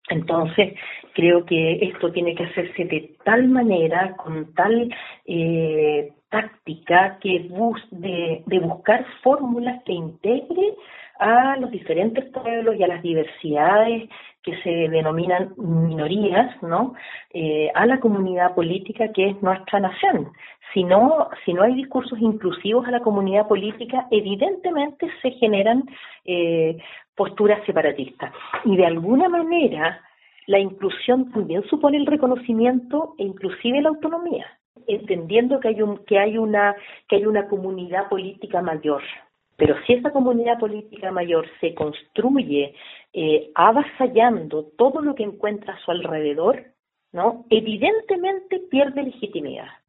Entonces, creo que esto tiene que hacerse de tal manera, con tal táctica, de buscar fórmulas que integren a los diferentes pueblos y a las diversidades que se denominan minorías, ¿no? A la comunidad política que es nuestra nación. Si no hay discursos inclusivos a la comunidad política, evidentemente se generan posturas separatistas. Y de alguna manera, la inclusión también supone el reconocimiento e inclusive la autonomía, entendiendo que hay una comunidad política mayor. Pero si esa comunidad política mayor se construye avasallando todo lo que encuentra a su alrededor, ¿no? Evidentemente pierde legitimidad.